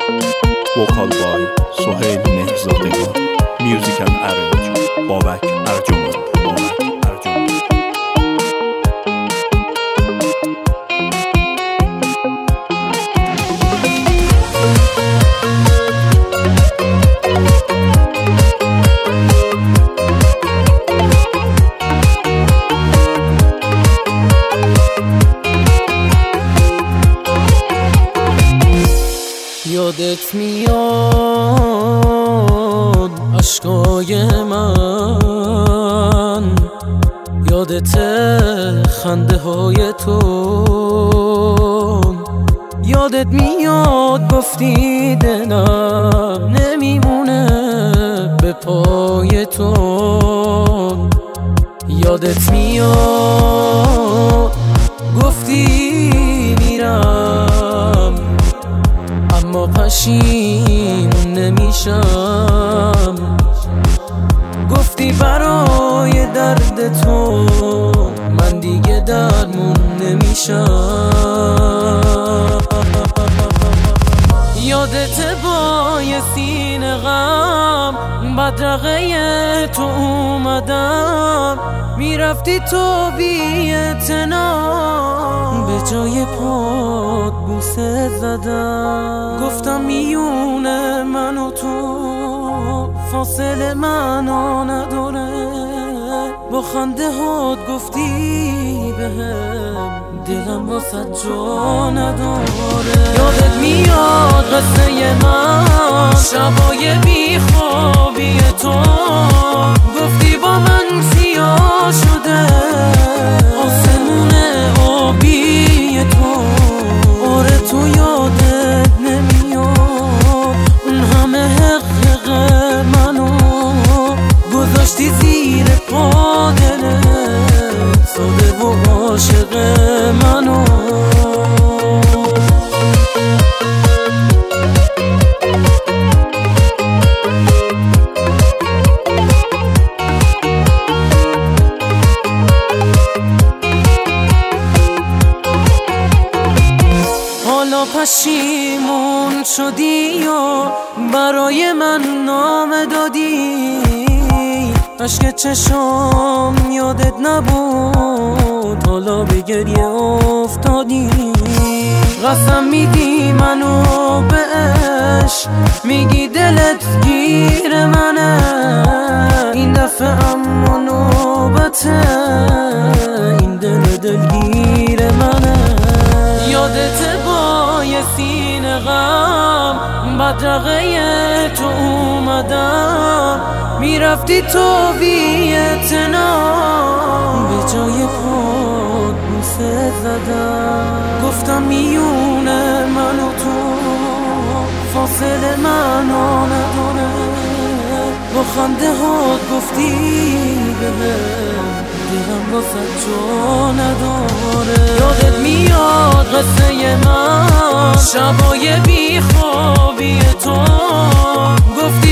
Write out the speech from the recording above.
Vocal by Sohail Mehrzadeghan. Music and arrange Babak Arjuman. یادت میاد عشقای من، یادت خنده های تو، یادت میاد گفتی دلم نمیمونه به پای تو، یادت میاد گفتی میرم اما پشیمون نمیشم، گفتی برای درد تو من دیگه درمون نمیشم. یادت با یه سینه غم بدرقه تو اومدم، میرفتی تو بی اعتنا، به جای پات بوسه زدم، گفتم میونه من و تو فاصله منو نداره، با خنده هات گفتی بهم دلم واسه جا نداره. یادت میاد قصه من شبای بی خوابی تو، گفتی با من سیاه شده آسمون آبی تو، آره تو یادت نمیاد اون همه حق منو گذاشتی زیر پا، دلت ساده و عاشق منو. حالا پشیمون شدی و برای من نامه دادی، عشق چشام یادت نبود حالا به گریه افتادی، قسم میدی منو به عشق، میگی دلت گیر منه این دفعه، اما نوبته این دل دلگیر منه. یادت با یه سینه غم بدرقه تو اومدم، میرفتی تو بی اعتنا، به جای پات بوسه زدم، گفتم میونه من و تو فاصله منو نداره، با خنده هات گفتی بهم دلم واسه جا نداره. یادت میاد قصه من شبای بی خوابی تو، گفتی